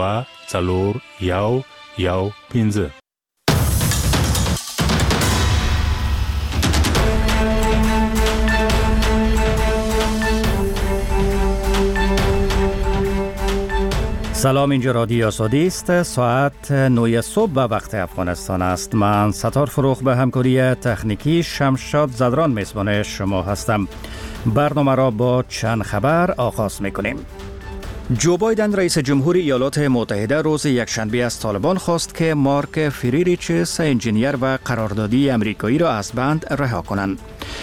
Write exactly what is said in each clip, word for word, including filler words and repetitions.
و چلور یو یو پینزه. سلام، اینجا رادیو آزادی است. ساعت نه صبح به وقت افغانستان است. من ستار فروخ به همکاری تکنیکی شمشاد زدران میزبان شما هستم. برنامه را با چند خبر آغاز میکنیم. جو بایدن رئیس جمهور ایالات متحده روز یکشنبه از طالبان خواست که مارک فریریچس انجینیر و قراردادی امریکایی را از بند رها کنند.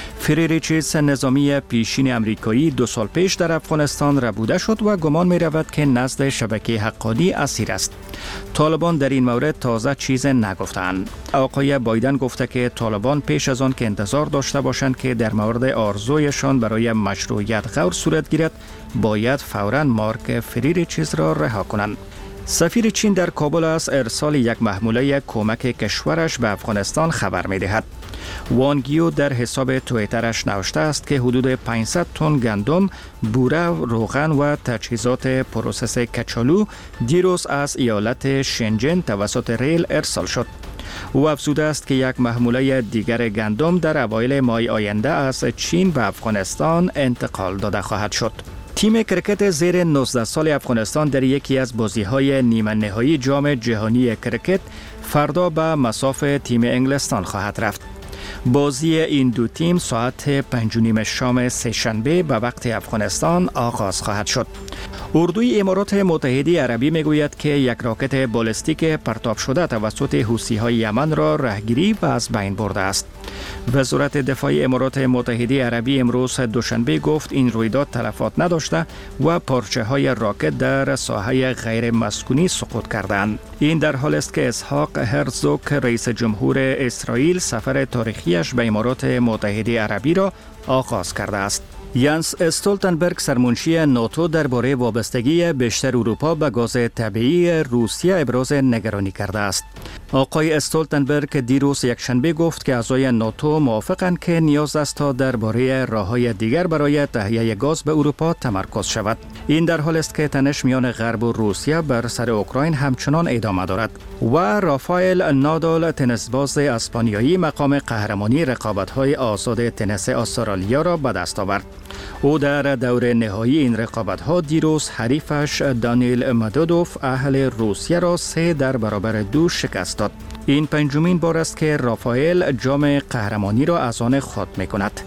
فریریچس نظامی پیشین امریکایی دو سال پیش در افغانستان ربوده شد و گمان می رود که نزد شبکه حقانی اسیر است. طالبان در این مورد تازه چیز نگفتند. آقای بایدن گفته که طالبان پیش از آن که انتظار داشته باشند که در مورد آرزویشان برای مشروعیت غور صورت گیرد، باید فوراً مارک فریریچس را رها کنند. سفیر چین در کابل از ارسال یک محموله کمک کشورش به افغانستان خبر می دهد. وانگ یو در حساب توییترش نوشته است که حدود پانصد تن گندم، بوره، روغن و تجهیزات پروسس کچالو دیروز از ایالت شنجن توسط ریل ارسال شد. او افزوده است که یک محموله دیگر گندم در اوایل ماه آینده از چین به افغانستان انتقال داده خواهد شد. تیم کرکت زیر نوزده سال افغانستان در یکی از بازی‌های نیمه نهایی جام جهانی کرکت فردا به مصاف تیم انگلستان خواهد رفت. بازی این دو تیم ساعت پنج و نیم شام سه‌شنبه به وقت افغانستان آغاز خواهد شد. اردوی امارات متحده عربی میگوید که یک راکت بالستیک پرتاب شده توسط حوثی‌های یمن را رهگیری و از بین برده است. وزارت دفاع امارات متحده عربی امروز دوشنبه گفت این رویداد تلفات نداشته و پارچه‌های راکت در ساحه غیر مسکونی سقوط کردند. این در حالی است که اسحاق هرزوگ رئیس جمهور اسرائیل سفر تاریخیش به امارات متحده عربی را آغاز کرده است. یانس استولتنبرگ سرمنشی ناتو درباره وابستگی بیشتر اروپا به گاز طبیعی روسیه ابراز نگرانی کرده است. آقای استولتنبرگ دیروز یکشنبه گفت که اعضای ناتو موافقند که نیاز است تا درباره راه‌های دیگر برای تهیه گاز به اروپا تمرکز شود. این در حالی است که تنش میان غرب و روسیه بر سر اوکراین همچنان ادامه دارد و رافائل نادال تنیسباز اسپانیایی مقام قهرمانی رقابت‌های آزاد تنیس استرالیا را به دست آورد. او در دور نهایی این رقابت‌ها دیروز حریفش دانیل مدودوف اهل روسیه را سه در برابر دو شکست داد. این پنجمین بار است که رافائل جام قهرمانی را از آن خود می‌کند.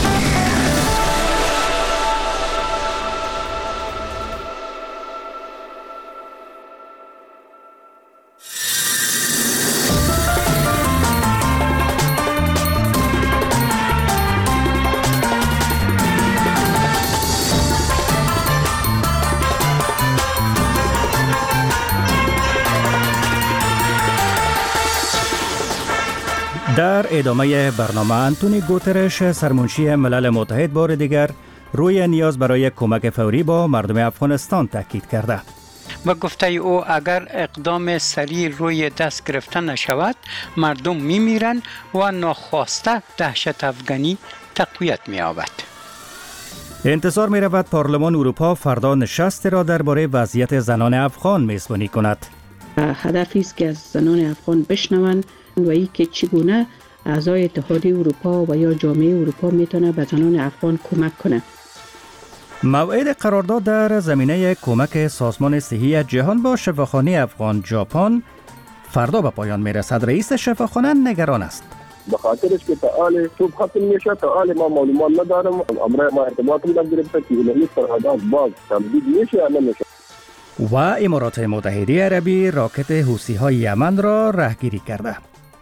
در ادامه برنامه انتونی گوترش سرمنشی ملل متحد بار دیگر روی نیاز برای کمک فوری با مردم افغانستان تاکید کرده و گفته او اگر اقدام سریع روی دست گرفتن نشود مردم میمیرند و ناخواسته دهشت افغانی تقویت می‌یابد. انتظار می رود پارلمان اروپا فردا نشست را درباره وضعیت زنان افغان میزبانی کند. هدفی است که از زنان افغان بشنوند و ای که چگونه اعضای اتحادیه اروپا و یا جامعه اروپا میتونه به زنان افغان کمک کنه. موعد قرارداد در زمینه کمک سازمان صحی جهان با شفاخانه افغان ژاپن فردا به پایان میرسد. رئیس شفاخانه نگران است. به خاطرش که تعال تو ختم میشه، تعال ما معلومات ندارم، امر ما ارتباط نگرفته که این قرارداد باز تمدید میشه یا نمیشه. و امارات متحده عربی راکت حوثی‌های یمن را رهگیری کرده.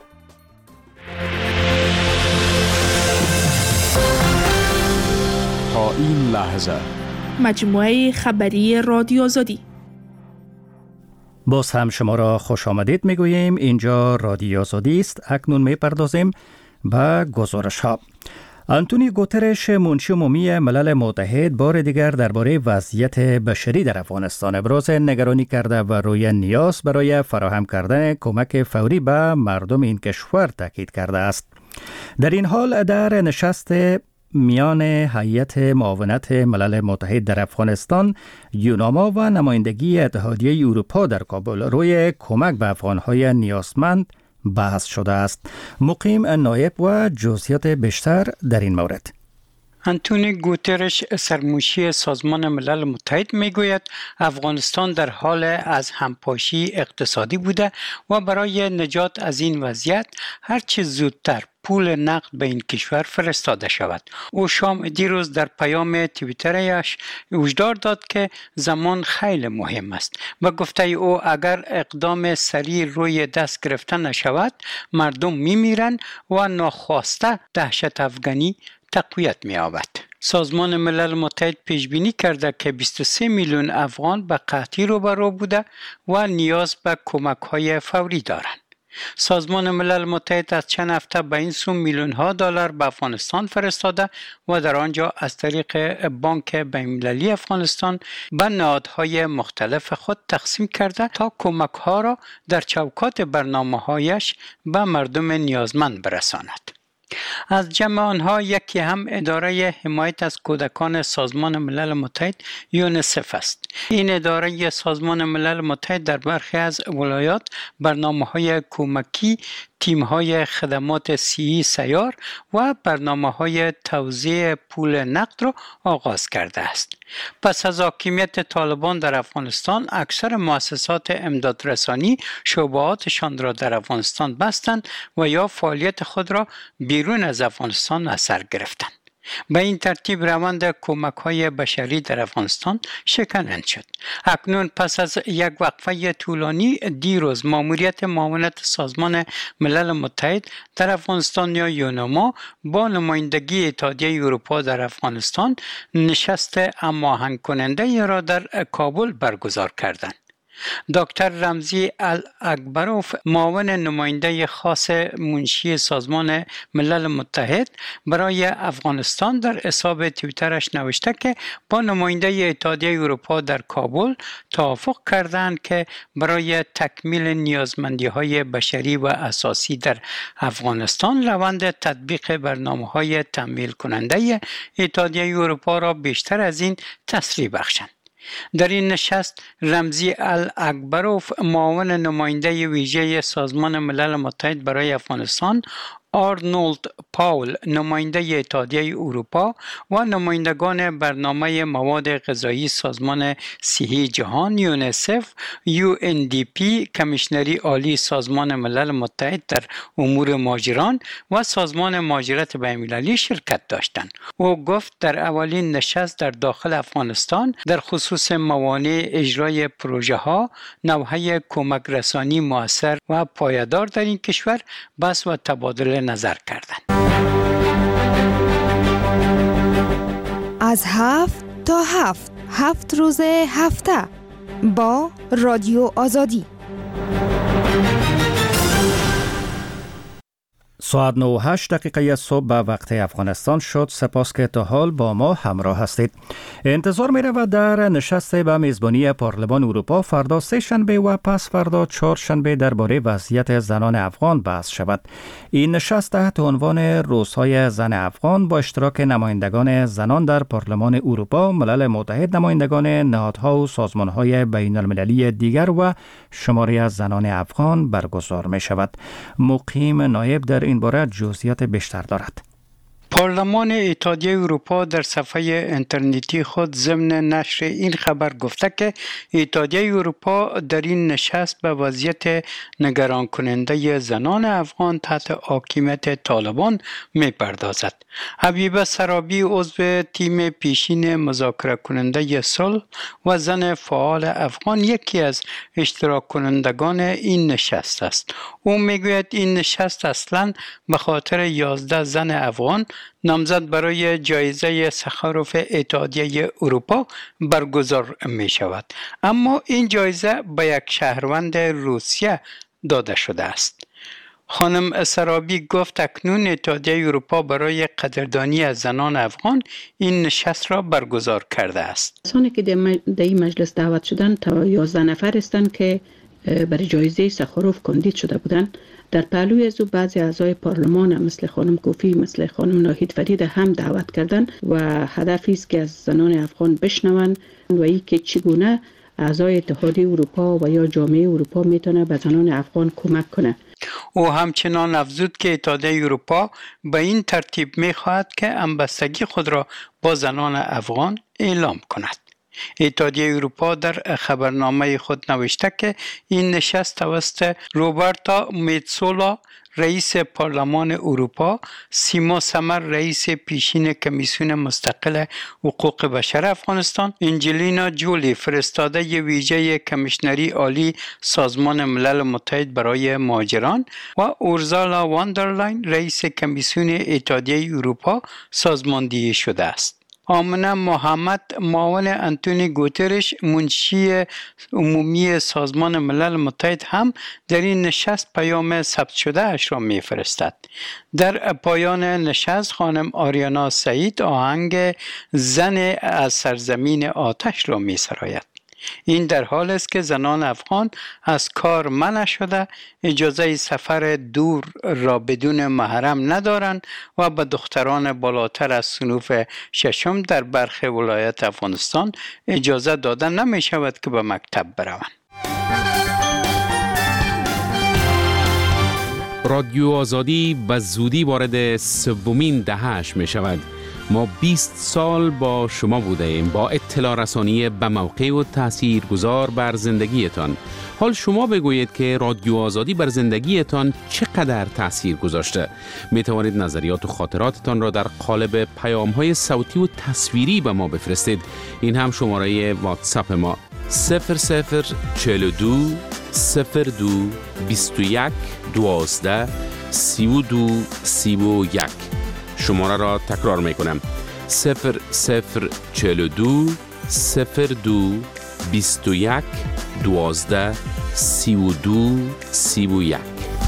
تا این لحظه مجموعه خبری رادیو آزادی. باز هم شما را خوش آمدید میگوییم. اینجا رادیو آزادی است. اکنون میپردازیم به گزارش ها. آنتونی گوترش منشی عمومی ملل متحد بار دیگر درباره وضعیت بشری در افغانستان ابراز نگرانی کرده و روی نیاز برای فراهم کردن کمک فوری به مردم این کشور تاکید کرده است. در این حال در نشست میان هیئت معاونت ملل متحد در افغانستان یوناما و نمایندگی اتحادیه اروپا در کابل روی کمک به افغانهای نیازمند بحث شده است. مقیم نایب و جزئیات بیشتر در این مورد. انتونی گوترش سرموشی سازمان ملل متحد میگوید افغانستان در حال از همپاشی اقتصادی بوده و برای نجات از این وضعیت هرچه زودتر پول نقد به این کشور فرستاده شود. او شام دیروز در پیام توییترش هشدار داد که زمان خیلی مهم است و گفته او اگر اقدام سریع روی دست گرفته نشود مردم میمیرند و ناخواسته دهشت افغانی تقویت می‌یابد. سازمان ملل متحد پیش بینی کرده که بیست و سه میلیون افغان به قحطی روبرو بوده و نیاز به کمک‌های فوری دارند. سازمان ملل متحد از چند هفته به این سو میلیون ها دلار به افغانستان فرستاده و در آنجا از طریق بانک بین‌المللی افغانستان به نهادهای مختلف خود تقسیم کرده تا کمک ها را در چوکات برنامه‌هایش به مردم نیازمند برساند. از جمع آنها یکی هم اداره حمایت از کودکان سازمان ملل متحد یونیسف است. این اداره سازمان ملل متحد در برخی از ولایات برنامه‌های کمکی، تیم‌های خدمات صحی سیار و برنامه‌های توزیع پول نقد را آغاز کرده است. پس از حاکمیت طالبان در افغانستان اکثر مؤسسات امدادرسانی شعبه‌هاتشان را در افغانستان بستند و یا فعالیت خود را بیرون از افغانستان از سر گرفتند. به این ترتیب روند کمک‌های بشری در افغانستان شکننده شد. اکنون پس از یک وقفه طولانی دیروز ماموریت معاونت سازمان ملل متحد در افغانستان یا یوناما با نمایندگی اتحادیه اروپا در افغانستان نشست هماهنگ کننده را در کابل برگزار کردند. دکتر رمزی الاکبروف معاون نماینده خاص منشی سازمان ملل متحد برای افغانستان در حساب توییترش نوشته که با نماینده اتحادیه اروپا در کابل توافق کردند که برای تکمیل نیازمندی‌های بشری و اساسی در افغانستان روند تطبیق برنامه‌های تمویل کننده اتحادیه اروپا را بیشتر از این تسریع بخشند. در این نشست رمزی الاکبروف معاون نماینده ویژه سازمان ملل متحد برای افغانستان، آرنولد پاول نماینده اتحادیه اروپا و نمایندگان برنامه مواد غذایی سازمان صحی جهان یونیسف، یو ان دی پی کمیشنری عالی سازمان ملل متحد در امور مهاجران و سازمان مهاجرت بین‌المللی شرکت داشتند. او گفت در اولین نشست در داخل افغانستان در خصوص موانع اجرای پروژه ها، نوحه کمک رسانی مؤثر و پایدار در این کشور بحث و تبادله نظر کردند. از هفت تا هفت هفت روز هفته با رادیو آزادی. ساعت نه و هشت دقیقه صبح به وقت افغانستان شد. سپاس که تا حال با ما همراه هستید. انتظار می رود در نشست به میزبانی پارلمان اروپا فردا سه شنبه و پس فردا چهار شنبه درباره وضعیت زنان افغان بحث شود. این نشست تحت عنوان روزهای زن افغان با اشتراک نمایندگان زنان در پارلمان اروپا، ملل متحد، نمایندگان نهادها و سازمانهای بین المللی دیگر و شماری از زنان افغان برگزار می شود. مقیم نایب در این باره جزئیات بیشتر دارد. پارلمان اتحادیه اروپا در صفحه اینترنتی خود ضمن نشر این خبر گفته که اتحادیه اروپا در این نشست به وضعیت نگران کننده زنان افغان تحت حاکمیت طالبان می‌پردازد. حبیبه سرابی عضو تیم پیشین مذاکره کننده صلح و زن فعال افغان یکی از اشتراک کنندگان این نشست است. او میگوید این نشست اصلاً به خاطر یازده زن افغان نامزد برای جایزه سخاروف اتحادیه اروپا برگزار می شود، اما این جایزه به یک شهروند روسیه داده شده است. خانم سرابی گفت اکنون اتحادیه اروپا برای قدردانی از زنان افغان این نشست را برگزار کرده است. کسانی که در این مجلس دعوت شدند تا یازده نفر هستند که برای جایزه سخاروف کاندید شده بودند. در پهلوی از او بعضی اعضای پارلمان هم مثل خانم کوفی، مثل خانم ناهید فرید هم دعوت کردن و هدفی است که از زنان افغان بشنون و ای که چگونه اعضای اتحادیه اروپا و یا جامعه اروپا میتونه به زنان افغان کمک کنه. او همچنان افزود که اتحادیه اروپا به این ترتیب می‌خواهد که همبستگی خود را با زنان افغان اعلام کند. اتحادیه اروپا در خبرنامه خود نوشته که این نشست توسط روبرتا میتسولا رئیس پارلمان اروپا، سیما سمر رئیس پیشین کمیسیون مستقل حقوق بشر افغانستان، انجلینا جولی فرستاده ویژه کمیشنری عالی سازمان ملل متحد برای مهاجران و اورزالا واندرلاین رئیس کمیسیون اتحادیه اروپا سازماندهی شده است. آمنه محمد معاون انتونی گوترش منشی عمومی سازمان ملل متحد هم در این نشست پیام ثبت شده اش را می فرستد. در پایان نشست خانم آریانا سعید آهنگ زن از سرزمین آتش را می سراید. این در حال است که زنان افغان از کار منع شده، اجازه سفر دور را بدون محرم ندارند و به دختران بالاتر از صنوف ششم در برخی ولایت افغانستان اجازه داده نمی شود که به مکتب بروند. رادیو آزادی به زودی وارد سومین دهه‌اش می شود. ما بیست سال با شما بوده ایم، با اطلاع رسانی به موقع و تأثیر گذار بر زندگیتان. حال شما بگویید که رادیو آزادی بر زندگیتان چقدر تأثیر گذاشته. می توانید نظریات و خاطراتتان را در قالب پیام‌های صوتی و تصویری به ما بفرستید. این هم شماره واتساپ ما صفر صفر چهل و دو صفر دو بیست و یک دوازده سی و دو سی و یک. شماره را تکرار می کنم صفر صفر چهل و دو صفر دو بیست و یک دوازده سی و دو سی و یک.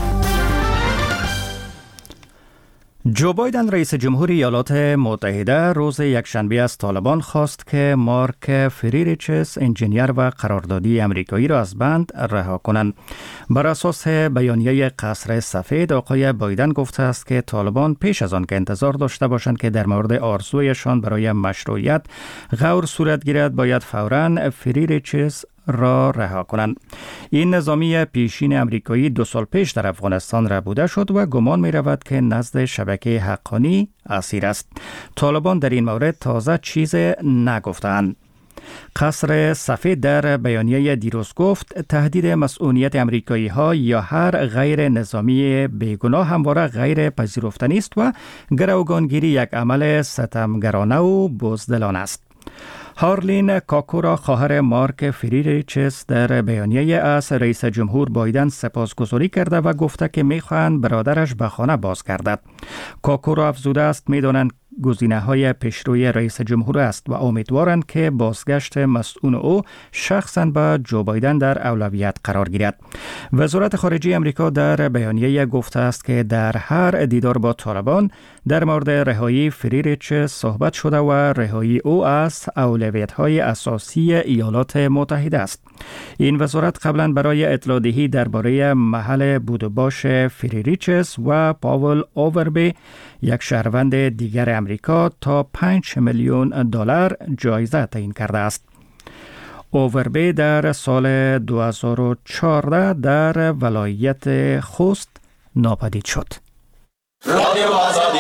جو بایدن رئیس جمهوری ایالات متحده روز یکشنبه از طالبان خواست که مارک فریریچس انجینیر و قراردادی امریکایی را از بند رها کنند. بر اساس بیانیه قصر سفید آقای بایدن گفته است که طالبان پیش از آن که انتظار داشته باشند که در مورد آرزویشان برای مشروعیت غور صورت گیرد باید فوراً فریریچس را رها کنند. این نظامی پیشین امریکایی دو سال پیش در افغانستان ربوده شد و گمان می رود که نزد شبکه حقانی اسیر است. طالبان در این مورد تازه چیز نگفتند. قصر سفید در بیانیه دیروز گفت تهدید مسئولیت امریکایی ها یا هر غیر نظامی بیگناه همواره غیر پذیرفتنی است و گروگانگیری یک عمل ستمگرانه و بزدلانه است. هارلین کاکورا خواهر مارک فریریچس در بیانیه از رئیس جمهور بایدن سپاسگزاری کرده و گفته که می‌خواهند برادرش به خانه بازگردد. کاکورا افزوده است می‌دانند گزینه‌های پیشروی رئیس جمهور است و امیدوارند که بازگشت مسئول او شخصاً به جو بایدن در اولویت قرار گیرد. وزارت خارجه آمریکا در بیانیه گفته است که در هر دیدار با طالبان در مورد رهایی فریریچ صحبت شده و رهایی او از اولویت‌های اساسی ایالات متحده است. این وزارت قبلا برای اطلاع دهی درباره محل بود و باش فریریچس و پاول اووربی یک شهروند دیگر امریکا تا پنج میلیون دلار جایزه تعیین کرده است. اووربی در سال دو هزار و چهارده در ولایت خوست ناپدید شد. رادیو آزادی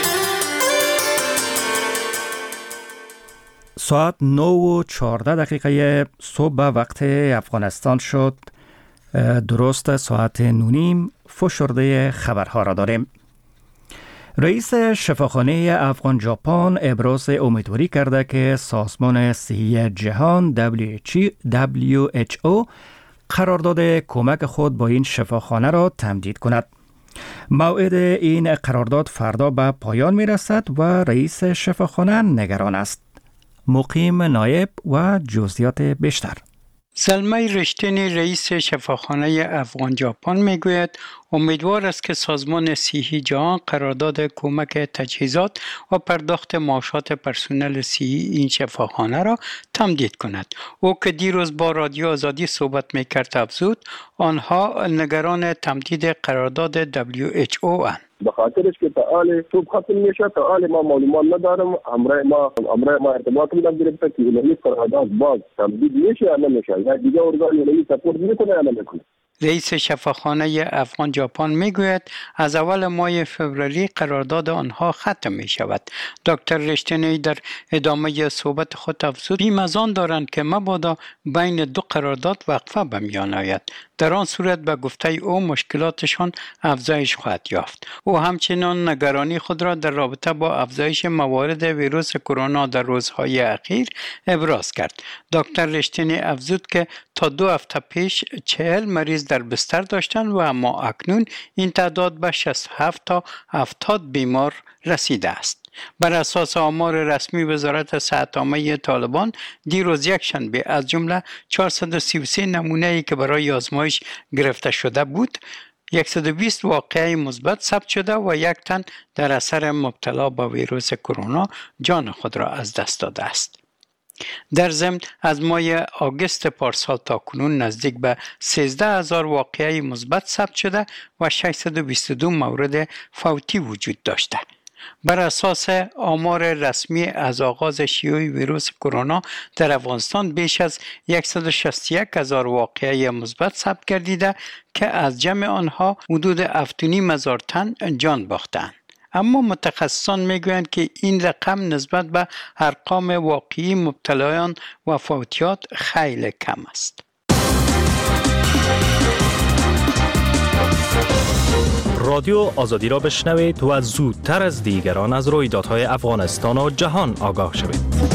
ساعت نه و چهارده دقیقه صبح وقت افغانستان شد. درست ساعت نونیم فشرده خبرها را داریم. رئیس شفاخانه افغان ژاپن ابراز امیدواری کرده که سازمان صحی جهان دبلیو اچ او قرارداد کمک خود با این شفاخانه را تمدید کند. موعد این قرارداد فردا به پایان می رسد و رئیس شفاخانه نگران است. مقیم نایب و جزئیات بیشتر. زلمه رشتینی رئیس شفاخانه افغان ژاپن میگوید امیدوار است که سازمان صحی جهان قرارداد کمک تجهیزات و پرداخت معاشات پرسنل صحی این شفاخانه را تمدید کند. او که دیروز با رادیو آزادی صحبت میکرد افزود آنها نگران تمدید قرارداد دبلیو اچ او اند. به خاطرش که تا حال توپ ختم میشه، تا حال ما معلومات ندارم. امرای ما امرای ما ارتباط نگرفته که این قرارداد باز تمدید میشه یا نمیشه، یا دیگه ارگان این سپورت میکنه یا نمیکنه. رئیس شفاخانه افغان ژاپن میگوید از اول ماه فوریه قرارداد آنها ختم می شود. دکتر رشتینی در ادامه صحبت خود افزود بیم از آن دارند که مبادا بین دو قرارداد وقفه به میان آید. در آن صورت به گفته او مشکلاتشان افزایش خواهد یافت. او همچنین نگرانی خود را در رابطه با افزایش موارد ویروس کرونا در روزهای اخیر ابراز کرد. دکتر رشتینی افزود که تا دو هفته پیش چهل مریض در بستر داشتند و اما اکنون این تعداد به شصت و هفت تا هفتاد بیمار رسیده است. بر اساس آمار رسمی وزارت صحت عامه طالبان دیروز یکشنبه از جمله چهارصد و سی و سه نمونه‌ای که برای آزمایش گرفته شده بود، صد و بیست واقعه مثبت ثبت شده و یک تن در اثر مبتلا به ویروس کرونا جان خود را از دست داده است. در ضمن از ماه آگوست پارسال تا کنون نزدیک به سیزده هزار واقعه مثبت ثبت شده و ششصد و بیست و دو مورد فوتی وجود داشته. بر اساس آمار رسمی از آغاز شیوع ویروس کرونا در افغانستان بیش از صد و شصت و یک هزار واقعه مثبت ثبت گردیده که از جمع آنها حدود هفت و نیم هزار تن جان باختند. اما متخصصان میگویند که این رقم نسبت به ارقام واقعی مبتلایان و فوتیات خیلی کم است. رادیو آزادی را بشنوید و زودتر از دیگران از رویدادهای افغانستان و جهان آگاه شوید.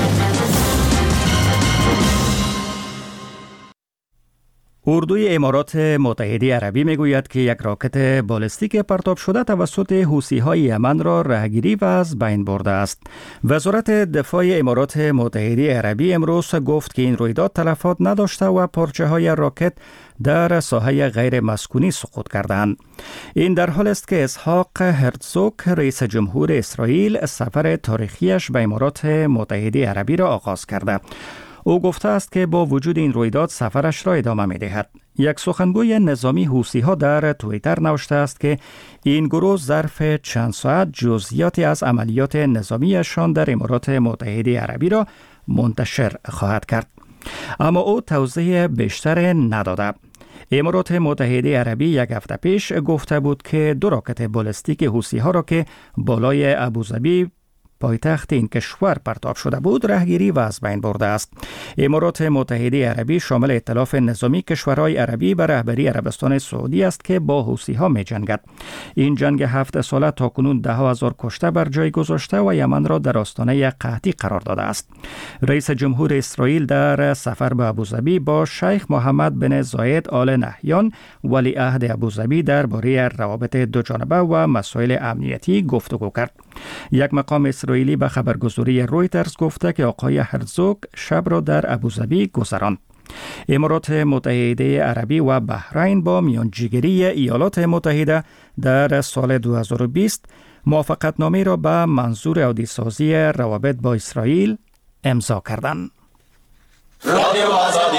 اردوی امارات متحده عربی میگوید که یک راکت بالستیک پرتاب شده توسط حوثی‌های یمن را رهگیری و از بین برده است. وزارت دفاع امارات متحده عربی امروز گفت که این رویداد تلفات نداشته و پارچه‌های راکت در ساحه غیر مسکونی سقوط کردند. این در حال است که اسحاق هرتزوگ رئیس جمهور اسرائیل سفر تاریخیش به امارات متحده عربی را آغاز کرده. او گفته است که با وجود این رویداد سفرش را ادامه می دهد. یک سخنگوی نظامی حوثی‌ها در توییتر نوشته است که این گروه ظرف چند ساعت جزئیاتی از عملیات نظامیشان در امارات متحده عربی را منتشر خواهد کرد. اما او توضیح بیشتر نداده. امارات متحده عربی یک هفته پیش گفته بود که دو راکت بالستیک حوثی‌ها را که بالای ابوظبی پایتخت این کشور پرتاب شده بود رهگیری و از بین برده است. امارات متحده عربی شامل ائتلاف نظامی کشورهای عربی به رهبری عربستان سعودی است که با حوثی‌ها می جنگد. این جنگ هفت ساله تا کنون ده هزار کشته بر جای گذاشته و یمن را در آستانه قحطی قرار داده است. رئیس جمهور اسرائیل در سفر به ابوظبی با شیخ محمد بن زاید آل نهیان ولی عهد ابوظبی درباره روابط دوجانبه و مسائل امنیتی گفتگو کرد. یک مقام اسرائیلی به خبرگزاری رویترز گفته که آقای هرزوگ شب را در ابوظبی گذراند. امارات متحده عربی و بحرین با میانجیگری ایالات متحده در سال دو هزار و بیست موافقتنامه را به منظور عادی‌سازی روابط با اسرائیل امضا کردند. رادیو آزادی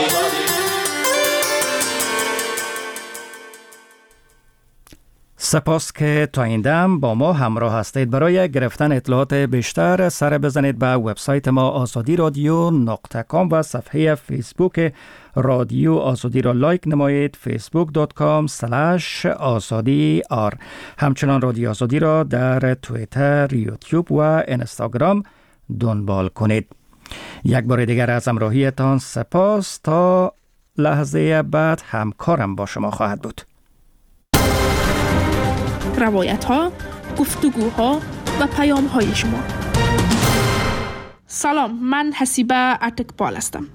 سپاس که تا این دم با ما همراه هستید. برای گرفتن اطلاعات بیشتر سر بزنید به وبسایت ما آزادی رادیو نقطه کام و صفحه فیسبوک رادیو آزادی را لایک نمایید فیسبوک دات کام سلش آزادی آر. همچنان رادیو آزادی را در توییتر، یوتیوب و اینستاگرام دنبال کنید. یک بار دیگر از همراهیتان سپاس. تا لحظه بعد همکارم با شما خواهد بود. روایت ها، گفتگوها و پیام های شما. سلام، من حسیبه اتکپال هستم.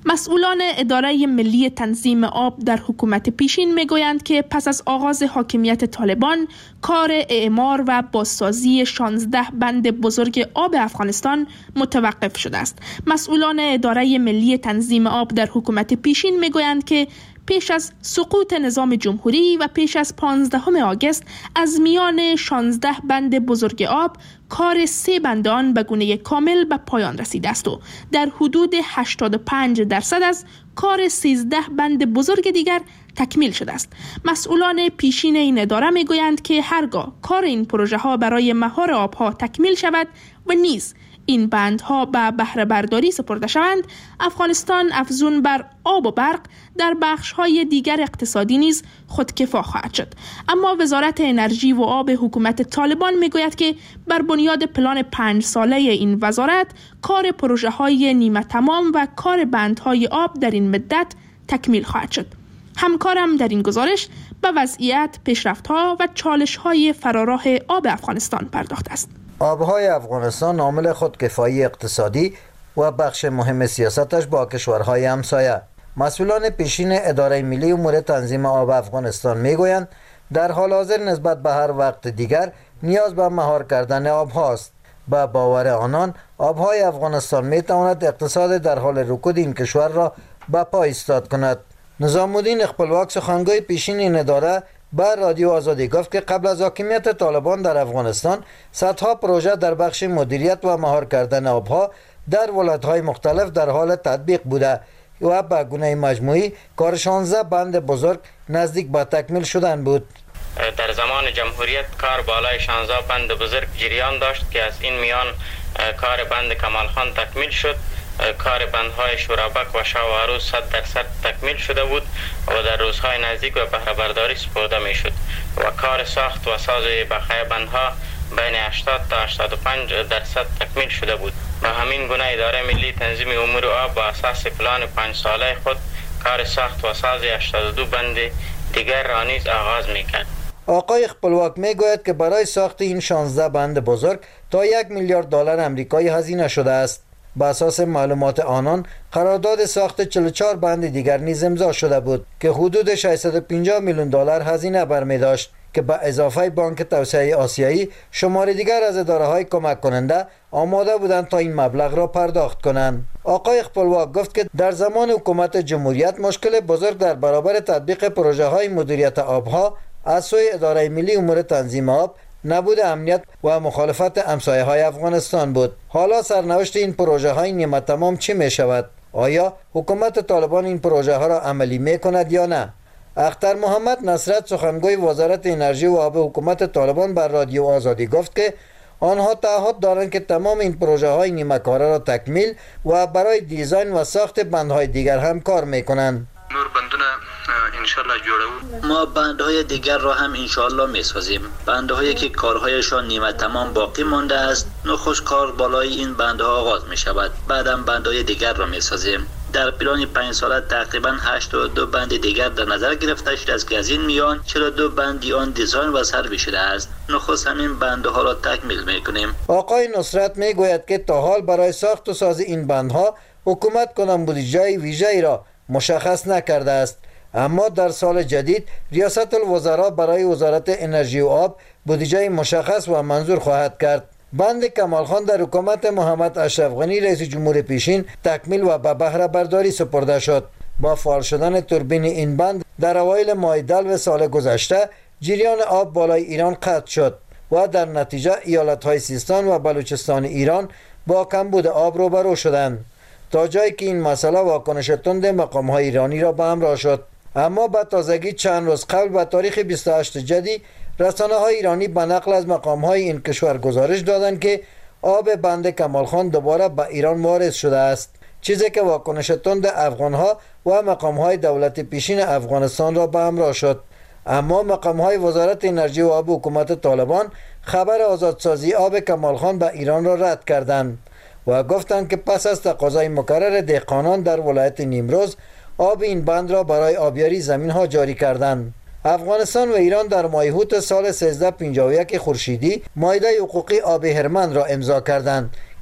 مسئولان اداره ملی تنظیم آب در حکومت پیشین میگویند که پس از آغاز حاکمیت طالبان کار اعمار و بازسازی شانزده بند بزرگ آب افغانستان متوقف شده است. مسئولان اداره ملی تنظیم آب در حکومت پیشین میگویند که پیش از سقوط نظام جمهوری و پیش از پانزدهم آگوست از میان شانزده بند بزرگ آب کار سه بند آن به گونه کامل به پایان رسیده است و در حدود هشتاد و پنج درصد از کار سیزده بند بزرگ دیگر تکمیل شده است. مسئولان پیشین این اداره میگویند که هرگاه کار این پروژه ها برای مهار آبها تکمیل شود و نیز این بندها به بهره برداری سپرده شوند، افغانستان افزون بر آب و برق در بخش‌های دیگر اقتصادی نیز خودکفا خواهد شد. اما وزارت انرژی و آب حکومت طالبان میگوید که بر بنیاد پلان پنج ساله این وزارت کار پروژه‌های نیمه تمام و کار بندهای آب در این مدت تکمیل خواهد شد. همکارم در این گزارش به وضعیت، پیشرفت‌ها و چالش‌های فراراه آب افغانستان پرداخته است. آبهای افغانستان عامل خودکفایی اقتصادی و بخش مهم سیاستش با کشورهای همسایه. مسئولان پیشین اداره ملی امور تنظیم آب افغانستان میگویند در حال حاضر نسبت به هر وقت دیگر نیاز به مهار کردن آب هاست. با باور آنان آبهای افغانستان میتواند اقتصاد در حال رکود این کشور را به پا ایستاد کند. نظام الدین خپلواک سخنگوی پیشین این اداره بر رادیو آزادی گفت که قبل از حاکمیت طالبان در افغانستان صدها پروژه در بخش مدیریت و مهار کردن آبها در ولایت‌های مختلف در حال تطبیق بوده و به گونه مجموعی کار شانزده بند بزرگ نزدیک به تکمیل شدن بود. در زمان جمهوریت کار بالای شانزده بند بزرگ جریان داشت که از این میان کار بند کمال خان تکمیل شد. کار بندهای شورابک و شاه و عروس صد درصد تکمیل شده بود و در روزهای نزدیک و بهره برداری سپرده می شد و کار ساخت و ساز بقیه بندها بین هشتاد تا هشتاد و پنج درصد تکمیل شده بود. و همین گونه اداره ملی تنظیم امور آب با اساس پلان پنج ساله خود کار ساخت و ساز هشتاد و دو بند دیگر را نیز آغاز می کرد. آقای خپلواک می گوید که برای ساخت این شانزده بند بزرگ تا یک میلیارد دلار آمریکایی هزینه شده است. با اساس معلومات آنان قرارداد ساخت چهل و چهار بند دیگر نیز امضا شده بود که حدود ششصد و پنجاه میلیون دلار هزینه برمی داشت که به اضافه بانک توسعه آسیایی شمار دیگر از اداره‌های کمک کننده آماده بودند تا این مبلغ را پرداخت کنند. آقای خپلواک گفت که در زمان حکومت جمهوریت مشکل بزرگ در برابر تطبیق پروژه‌های مدیریت آبها از سوی اداره ملی امور تنظیم آب نبود امنیت و مخالفت همسایه‌های افغانستان بود. حالا سرنوشت این پروژه های نیمه تمام چی می شود؟ آیا حکومت طالبان این پروژه ها را عملی می کند یا نه؟ اختر محمد نصرت سخنگوی وزارت انرژی و آب حکومت طالبان بر رادیو آزادی گفت که آنها تعهد دارند که تمام این پروژه های نیمه کاره را تکمیل و برای دیزاین و ساخت بندهای دیگر هم کار می کنند. نور بندونه انشالله جوړو. ما بندهای دیگر را هم انشالله میسازیم. بندهایی که کارهایشان نیمه تمام باقی مانده است، نخست کار بالای این بندها آغاز می شود. بعدم بندهای دیگر را میسازیم. در پلان پنج ساله تقریبا هشتاد و دو بند دیگر در نظر گرفته شده است که از این میان چهل و دو بندی آن دیزاین و سروی شده است. نخست همین بندها را تکمیل میکنیم. آقای نصرت میگوید که تا حال برای ساخت و ساز این بندها حکومت کنم بودجه ویژه‌ای را مشخص نکرده است، اما در سال جدید ریاست الوزراء برای وزارت انرژی و آب بودجه مشخص و منظور خواهد کرد. بند کمال خان در حکومت محمد اشرف غنی رئیس جمهور پیشین تکمیل و به بهره برداری سپرده شد. با فعال شدن توربین این بند در اوایل ماه دلو سال گذشته جریان آب بالای ایران قطع شد و در نتیجه ایالت‌های سیستان و بلوچستان ایران با کمبود آب روبرو شدند، تا جایی که این مسئله واکنش تند مقام‌های ایرانی را به همراه شد. اما به تازگی چند روز قبل به تاریخ بیست و هشت جدی رسانه‌های ایرانی به نقل از مقام‌های این کشور گزارش دادند که آب بند کمال خان دوباره به ایران وارد شده است، چیزی که واکنش تند افغان‌ها و مقام‌های دولت پیشین افغانستان را به همراه شد. اما مقام‌های وزارت انرژی و آب حکومت طالبان خبر آزادسازی آب کمال خان به ایران را رد کردند و گفتند که پس از تقاضای مکرر دهقانان در ولایت نیمروز آب این بند را برای آبیاری زمین ها جاری کردند. افغانستان و ایران در ماه اوت سال سیزده پنجاه و یک خورشیدی معاهده حقوقی آب هرمند را امضا کردند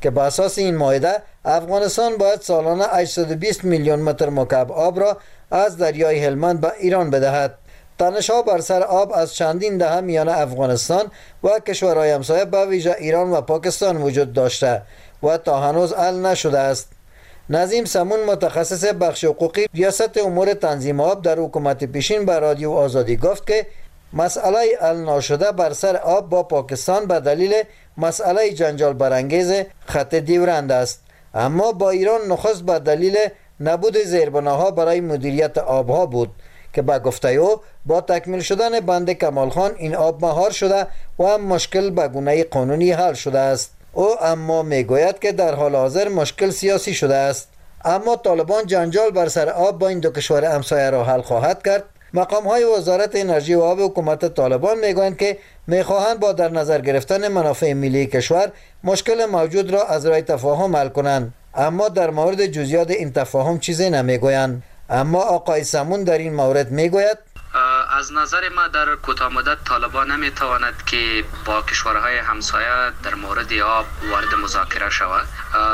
که به اساس این معاهده افغانستان باید سالانه هشتصد و بیست میلیون متر مکعب آب را از دریای هلمند به ایران بدهد. تنش‌ها بر سر آب از چندین دهه میان افغانستان و کشورهای همسایه به ویژه ایران و پاکستان وجود داشته و تا هنوز حل نشده است. نظیم سمون متخصص بخش حقوقی ریاست امور تنظیم آب در حکومت پیشین به رادیو آزادی گفت که مسئله حل ناشده بر سر آب با پاکستان به دلیل مسئله جنجال برانگیز خط دیورند است، اما با ایران نخست به دلیل نبود زیربناها برای مدیریت آبها بود که به گفته او با تکمیل شدن بند کمال خان این آب مهار شده و هم مشکل به گونه قانونی حل شده است. او اما میگوید که در حال حاضر مشکل سیاسی شده است، اما طالبان جنجال بر سر آب با این دو کشور همسایه را حل خواهد کرد. مقام های وزارت انرژی و آب حکومت طالبان میگویند که میخواهند با در نظر گرفتن منافع ملی کشور مشکل موجود را از راه تفاهم حل کنند، اما در مورد جزئیات این تفاهم چیزی نمیگویند. اما آقای سمون در این مورد میگوید از نظر ما در کوتاه مدت طالبان نمیتواند که با کشورهای همسایه در مورد آب وارد مذاکره شود.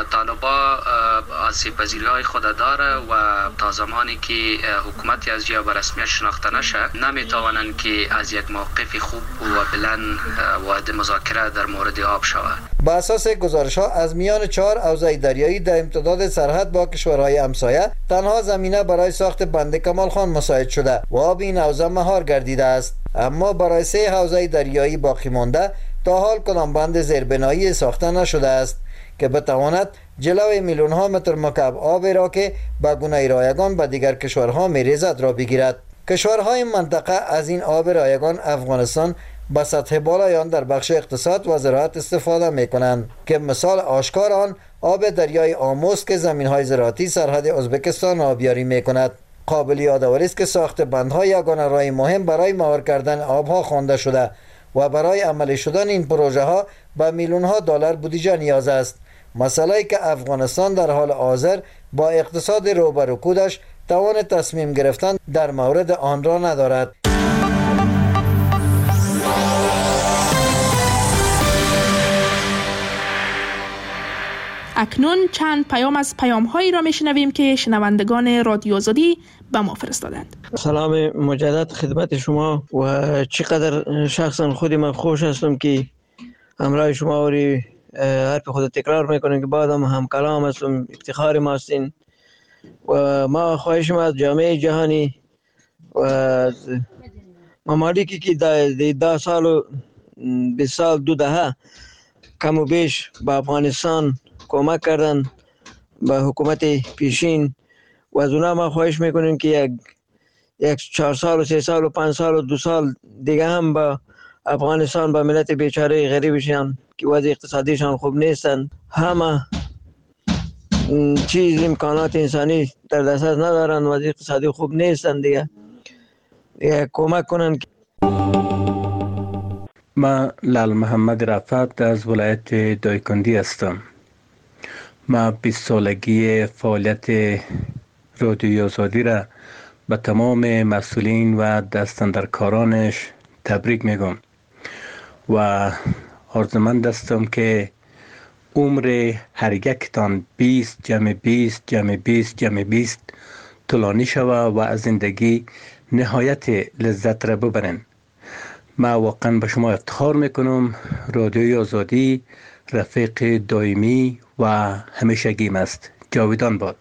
طالبان آسیب‌پذیری‌های خود داره و تا زمانی که حکومتی از جا به رسمیت شناخته نشه نمیتوانند که از یک موقف خوب و بلند وارد مذاکره در مورد آب شود. با اساس گزارش‌ها از میان چهار حوزه دریایی در امتداد سرحد با کشورهای همسایه تنها زمینه برای ساخت بند کمال خان مساعد شده و آب این حوزه مهار گردیده است، اما برای سه حوزه دریایی باقی مانده تا حال کدام بند زیربنایی ساخته نشده است که بتواند جلوی میلیون ها متر مکعب آب را که به گونه رایگان به دیگر کشورها میریزد را بگیرد. کشورهای منطقه از این آب رایگان افغانستان به سطح بالای آن در بخش اقتصاد و زراعت استفاده می کنند که مثال آشکار آن آب دریای آموز که زمین‌های زراعتی سرحد ازبکستان آبیاری می کند. قابل یادآوری است که ساخت بندها یگانه راه مهم برای مهار کردن آبها خوانده شده و برای عملی شدن این پروژه ها به میلیون ها دلار بودجه نیاز است. مسئله که افغانستان در حال حاضر با اقتصاد رو به رکودش توان تصمیم گرفتن در مورد آن را ندارد. اکنون چند پیام از پیام هایی را میشنویم که شنوندگان رادیو آزادی به ما فرستادند. سلام مجدد خدمت شما و چقدر شخصا خودی من خوش هستم که همراه شما وری حرف خود تکرار میکنم که بعدم هم کلام هستم، افتخار ما هستین و ما خواهشم از جامعه جهانی و ممالکی که ده, ده سال و بیست سال دو دهه کم و بیش به افغانستان کمک کردن به حکومت پیشین و از اونا ما خواهش میکنیم که یک یک چهار سال و سه سال و پنج سال و دو سال دیگه هم با افغانستان با ملت بیچاره غریبشان که وضع اقتصادیشان خوب نیستن، همه چیز امکانات انسانی در دسترس ندارن، وضع اقتصادی خوب نیستن دیگه یک کمک کنن. ما لال محمد رفت از ولایت دایکندی هستم. ما بیست سالگی فعالیت رادیو آزادی را به تمام مسئولین و دستاندرکارانش تبریک میگم و آرزومند هستم که عمر هر یکتان بیست جمع بیست جمع بیست جمع بیست طولانی شود و از زندگی نهایت لذت را ببرین. ما واقعا به شما افتخار میکنم. رادیوی آزادی رفیق دائمی و همیشگیم است. جاویدان باد.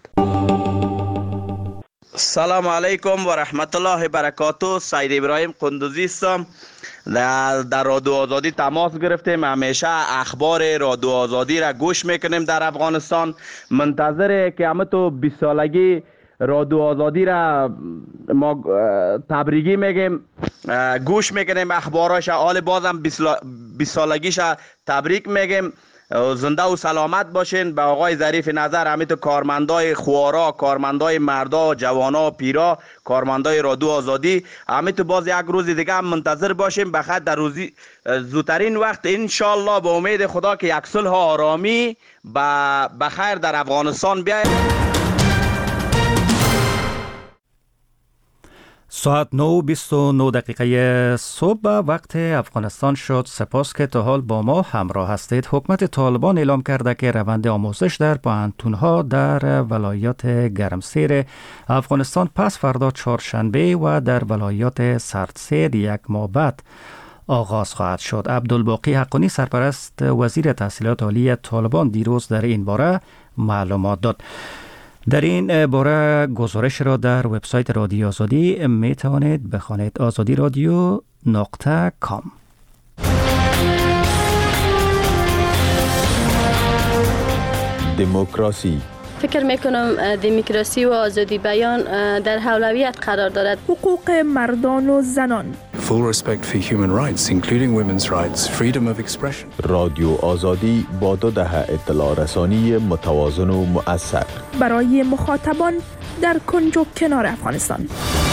سلام علیکم و رحمت الله برکاته. سید ابراهیم قندوزی هستم. در, در رادیو آزادی تماس گرفتیم. همیشه اخبار رادیو آزادی را گوش میکنیم در افغانستان. منتظره که همه تو بیست سالگی رادیو آزادی را ما تبریکی میگیم، گوش میکنیم اخباراش. حال بازم بیست سالگیش تبریک میگیم. زنده و سلامت باشین. به آقای ظریف نظر، همه تو کارمندای خوارا، کارمندای مردا، جوانا، پیرا، کارمندای رادیو آزادی، همه تو باز یک روز دیگه هم منتظر باشیم بخاطر در روزی زودترین وقت ان شاء الله به امید خدا که یک صلح آرامی به خیر در افغانستان بیاید. ساعت نه و بیست و نه دقیقه صبح وقت افغانستان شد. سپاس که تا حال با ما همراه هستید. حکومت طالبان اعلام کرده که روند آموزش در پوهنتون‌ها در ولایات گرمسیر افغانستان پس فردا چهارشنبه و در ولایات سردسیر یک ماه بعد آغاز خواهد شد. عبدالباقی حقانی سرپرست وزیر تحصیلات عالی طالبان دیروز در این باره معلومات داد. در این باره گزارش را در وبسایت رادیو آزادی می توانید بخوانید. آزادی رادیو نقطه کام. دموکراسی. فکر میکنم دموکراسی و آزادی بیان در اولویت قرار دارد. حقوق مردان و زنان. Full respect for human rights, including women's rights, freedom of expression. رادیو آزادی با دو دهه اطلاع رسانی متوازن و مؤثر برای مخاطبان در کنج و کنار افغانستان.